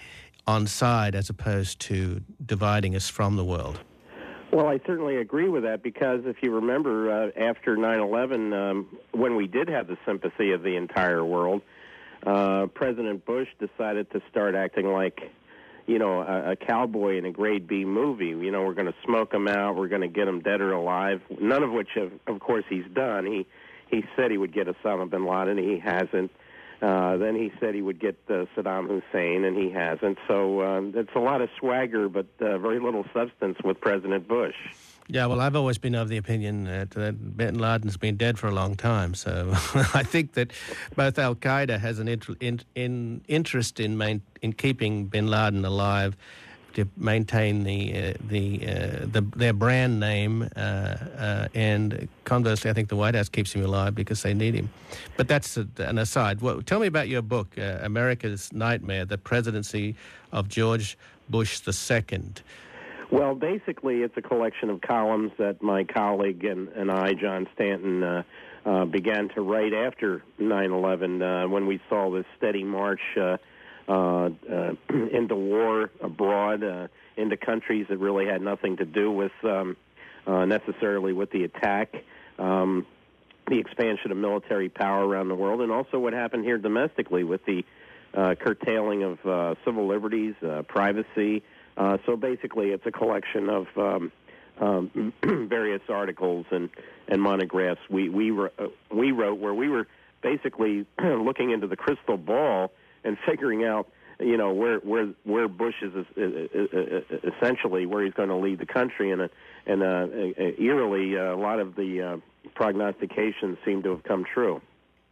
on side as opposed to dividing us from the world. Well, I certainly agree with that because if you remember, uh, after nine eleven, um, when we did have the sympathy of the entire world, uh, President Bush decided to start acting like, you know, a, a cowboy in a grade B movie. You know, we're going to smoke him out, we're going to get him dead or alive, none of which, of, of course, he's done. He, he said he would get Osama bin Laden, he hasn't. Uh, then he said he would get uh, Saddam Hussein, and he hasn't. So um, it's a lot of swagger, but uh, very little substance with President Bush. Yeah, well, I've always been of the opinion that uh, bin Laden's been dead for a long time. So I think that both Al Qaeda has an inter- in, in interest in main, in keeping bin Laden alive, to maintain the uh, the, uh, the their brand name, uh, uh, and conversely, I think the White House keeps him alive because they need him. But that's a, an aside. Well, tell me about your book, uh, America's Nightmare: The Presidency of George Bush the Second. Well, basically, it's a collection of columns that my colleague and, and I, John Stanton, uh, uh, began to write after nine eleven uh, when we saw this steady march Uh, Uh, uh, into war abroad, uh, into countries that really had nothing to do with um, uh, necessarily with the attack, um, the expansion of military power around the world, and also what happened here domestically with the uh, curtailing of uh, civil liberties, uh, privacy. Uh, so basically, it's a collection of um, um, various articles and, and monographs we we, uh, we wrote where we were basically looking into the crystal ball and figuring out, you know, where where where Bush is, is, is, is essentially where he's going to lead the country, and uh, and uh, eerily, uh, a lot of the uh, prognostications seem to have come true.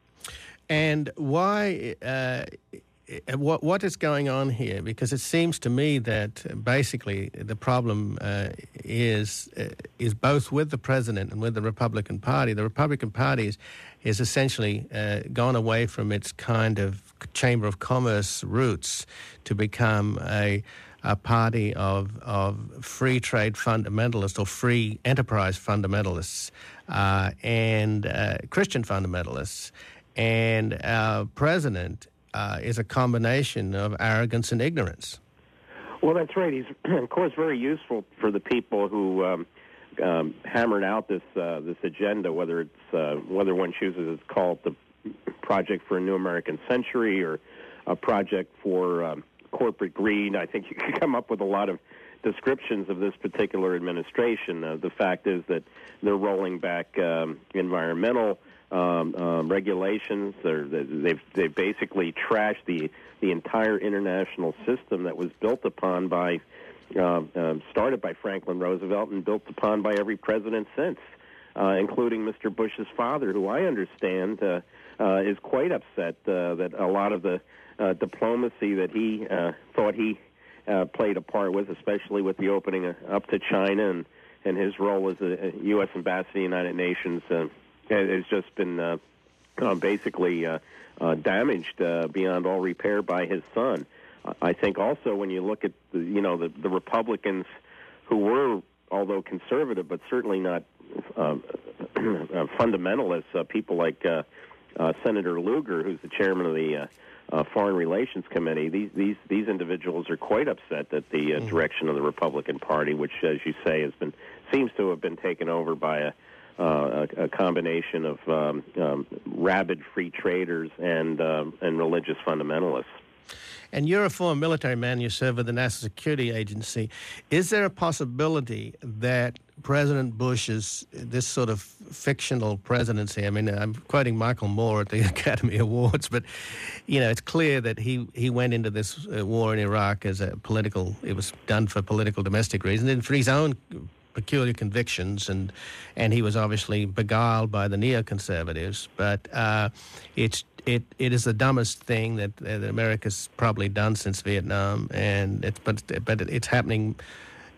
And why? Uh, what what is going on here? Because it seems to me that basically the problem uh, is uh, is both with the president and with the Republican Party. The Republican Party is, is essentially uh, gone away from its kind of Chamber of Commerce roots to become a a party of of free trade fundamentalists or free enterprise fundamentalists uh, and uh, Christian fundamentalists. And our president uh, is a combination of arrogance and ignorance. Well, that's right. He's, of course, very useful for the people who um, um, hammered out this uh, this agenda, whether it's uh, whether one chooses to call it the Project for a New American Century or a project for um, corporate greed. I think you could come up with a lot of descriptions of this particular administration. Uh, the fact is that they're rolling back um, environmental um, um, regulations. They're, they've they've basically trashed the the entire international system that was built upon by uh, uh, started by Franklin Roosevelt and built upon by every president since, uh, including Mister Bush's father, who I understand uh, uh, is quite upset uh, that a lot of the uh, diplomacy that he uh, thought he Uh, played a part with, especially with the opening uh, up to China and, and his role as a U S ambassador to the United Nations, uh, has just been uh, uh, basically uh, uh, damaged uh, beyond all repair by his son. Uh, I think also when you look at the, you know the, the Republicans who were, although conservative, but certainly not uh, uh, fundamentalists, uh, people like uh, uh, Senator Lugar, who's the chairman of the uh, Uh, Foreign Relations Committee. These these these individuals are quite upset at the uh, mm. direction of the Republican Party, which, as you say, has been seems to have been taken over by a uh, a, a combination of um, um, rabid free traders and um, and religious fundamentalists. And you're a former military man. You serve with the National Security Agency. Is there a possibility that President Bush's, this sort of fictional presidency, I mean, I'm quoting Michael Moore at the Academy Awards, but, you know, it's clear that he, he went into this uh, war in Iraq as a political, it was done for political domestic reasons and for his own peculiar convictions, and and he was obviously beguiled by the neoconservatives. But uh, it's it it is the dumbest thing that, that America's probably done since Vietnam, and it's but but it's happening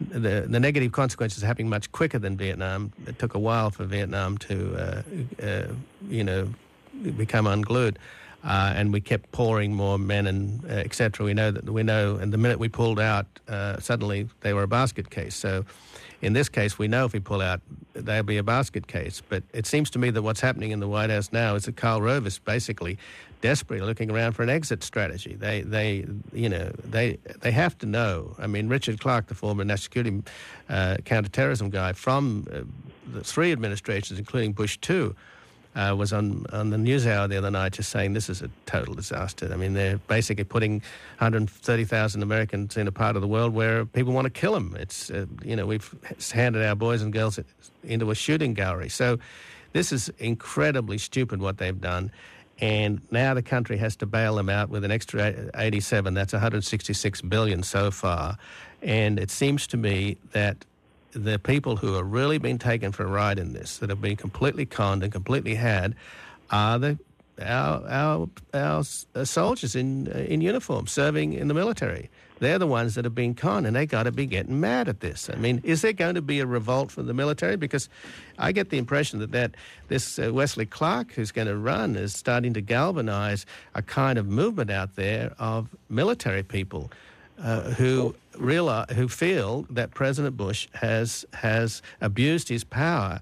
the the negative consequences are happening much quicker than Vietnam. It took a while for Vietnam to, uh, uh, you know, become unglued. Uh, and we kept pouring more men and uh, et cetera. We know that we know, and the minute we pulled out, uh, suddenly they were a basket case. So, in this case, we know if we pull out, they'll be a basket case. But it seems to me that what's happening in the White House now is that Karl Rove is basically desperately looking around for an exit strategy. They, they, you know, they they have to know. I mean, Richard Clark, the former national security uh, counterterrorism guy from uh, the three administrations, including Bush two. Uh, was on, on the NewsHour the other night just saying this is a total disaster. I mean, they're basically putting one hundred thirty thousand Americans in a part of the world where people want to kill them. It's, uh, you know, we've handed our boys and girls into a shooting gallery. So this is incredibly stupid what they've done. And now the country has to bail them out with an extra eighty-seven. That's one hundred sixty-six billion dollars so far. And it seems to me that the people who have really been taken for a ride in this, that have been completely conned and completely had, are the our our our soldiers in in uniform serving in the military. They're the ones that have been conned, and they got to be getting mad at this. I mean, is there going to be a revolt from the military? Because I get the impression that that this uh, Wesley Clark, who's going to run, is starting to galvanize a kind of movement out there of military people. Uh, who realize, who feel that President Bush has has abused his power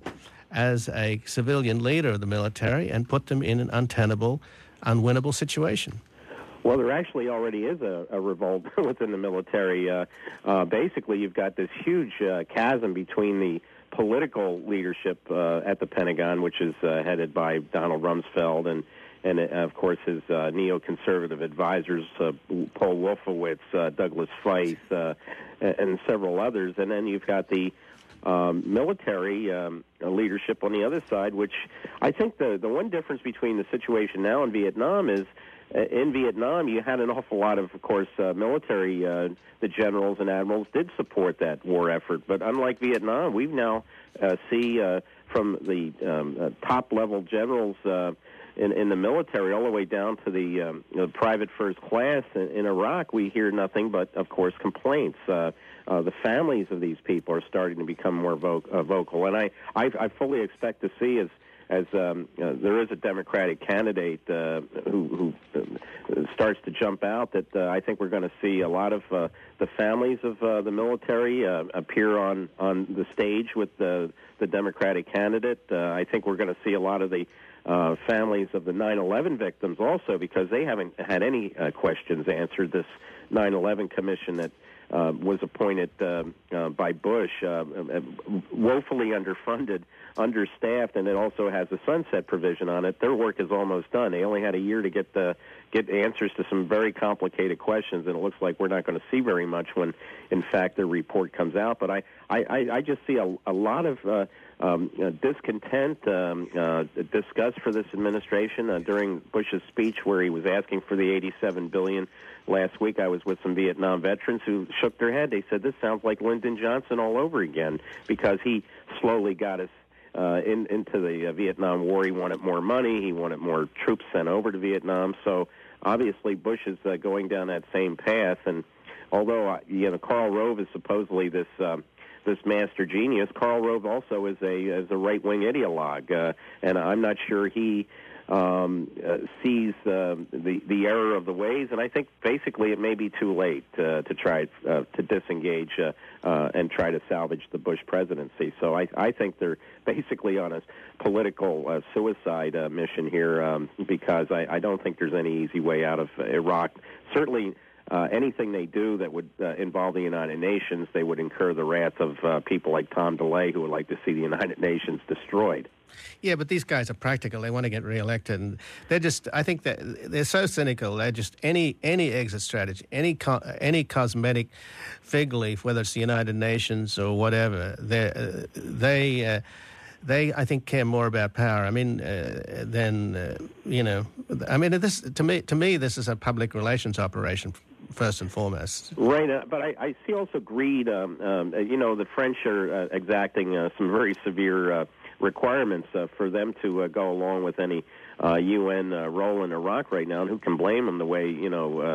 as a civilian leader of the military and put them in an untenable, unwinnable situation. Well, there actually already is a, a revolt within the military. Uh, uh, basically, you've got this huge uh, chasm between the political leadership uh, at the Pentagon, which is uh, headed by Donald Rumsfeld, and and, uh, of course, his uh, neoconservative advisors, uh, Paul Wolfowitz, uh, Douglas Feith, uh, and several others. And then you've got the um, military um, leadership on the other side, which I think the, the one difference between the situation now in Vietnam is uh, in Vietnam you had an awful lot of, of course, uh, military, uh, the generals and admirals did support that war effort. But unlike Vietnam, we now uh, see uh, from the um, uh, top-level generals uh, In, in the military, all the way down to the um, you know, private first class in, in Iraq, we hear nothing but, of course, complaints. Uh, uh, the families of these people are starting to become more vo- uh, vocal, and I, I, I fully expect to see as as um, uh, there is a Democratic candidate uh, who, who uh, starts to jump out, that uh, I think we're going to see a lot of uh, the families of uh, the military uh, appear on, on the stage with the the Democratic candidate. Uh, I think we're going to see a lot of the Uh, families of the nine eleven victims also, because they haven't had any uh, questions answered. This nine eleven commission that uh, was appointed uh, uh, by Bush, uh, uh, woefully underfunded, understaffed, and it also has a sunset provision on it. Their work is almost done. They only had a year to get the get answers to some very complicated questions, and it looks like we're not going to see very much when, in fact, their report comes out. But I, I, I just see a, a lot of uh, um, uh, discontent, um, uh, disgust for this administration. Uh, during Bush's speech where he was asking for the eighty-seven billion dollars last week, I was with some Vietnam veterans who shook their head. They said, this sounds like Lyndon Johnson all over again, because he slowly got us Uh, in, into the uh, Vietnam War. He wanted more money. He wanted more troops sent over to Vietnam. So obviously Bush is uh, going down that same path. And although uh, you know Karl Rove is supposedly this um, this master genius, Karl Rove also is a is a right wing ideologue, uh, and I'm not sure he um, uh, sees uh, the the error of the ways. And I think basically it may be too late uh, to try uh, to disengage uh, uh, and try to salvage the Bush presidency. So I, I think they're basically on a political uh, suicide uh, mission here, um, because I, I don't think there's any easy way out of Iraq. Certainly, uh, anything they do that would uh, involve the United Nations, they would incur the wrath of uh, people like Tom DeLay, who would like to see the United Nations destroyed. Yeah, but these guys are practical. They want to get reelected, and they're just. I think that they're so cynical. They're just any any exit strategy, any co- any cosmetic fig leaf, whether it's the United Nations or whatever. They uh, they. Uh, They, I think, care more about power. I mean, uh, than uh, you know. I mean, this to me, to me, this is a public relations operation first and foremost. Right, uh, but I, I see also greed. Um, um, you know, the French are uh, exacting uh, some very severe uh, requirements uh, for them to uh, go along with any uh, U N uh, role in Iraq right now. And who can blame them? The way you know. Uh,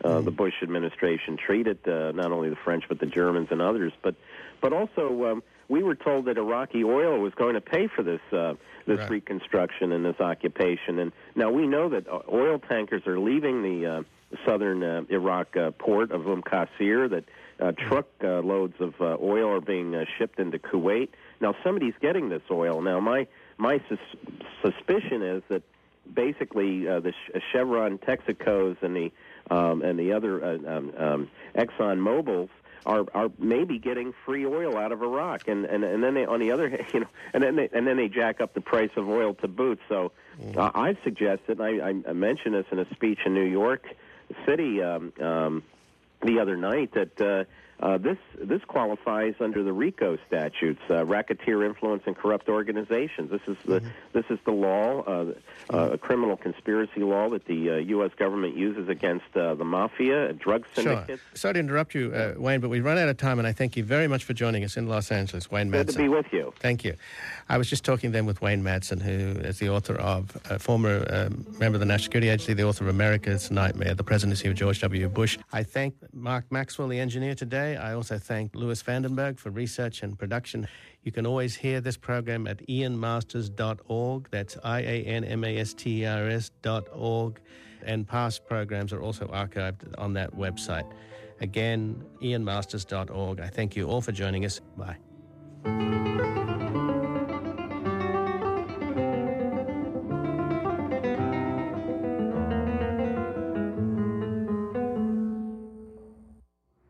uh, mm. the Bush administration treated uh, not only the French but the Germans and others. But but also um, we were told that Iraqi oil was going to pay for this uh, this right. reconstruction and this occupation. And now we know that oil tankers are leaving the uh, southern uh, Iraq uh, port of Umm Qasir, that uh, truck uh, loads of uh, oil are being uh, shipped into Kuwait. Now somebody's getting this oil. Now my my sus- suspicion is that basically uh, the Chevron, Texacos, and the um, and the other uh, um, um, Exxon Mobils are are maybe getting free oil out of Iraq, and and, and then they, on the other hand, you know, and then they, and then they jack up the price of oil to boot. So mm. uh, I've suggested, and I, I mentioned this in a speech in New York City um, um, the other night, that uh, uh, this this qualifies under the RICO statutes, uh, racketeer, influence, and corrupt organizations. This is the mm-hmm. this is the law, uh, uh, a criminal conspiracy law that the uh, U S government uses against uh, the mafia, drug syndicates. Sure. Sorry to interrupt you, uh, Wayne, but we've run out of time, and I thank you very much for joining us in Los Angeles, Wayne Madsen. Good to be with you. Thank you. I was just talking then with Wayne Madsen, who is the author of, a former um, member of the National Security Agency, the author of America's Nightmare, the presidency of George W. Bush. I thank Mark Maxwell, the engineer, today. I also thank Louis Vandenberg for research and production. You can always hear this program at ian masters dot org. That's I A N M A S T E R S dot org. And past programs are also archived on that website. Again, ian masters dot org. I thank you all for joining us. Bye.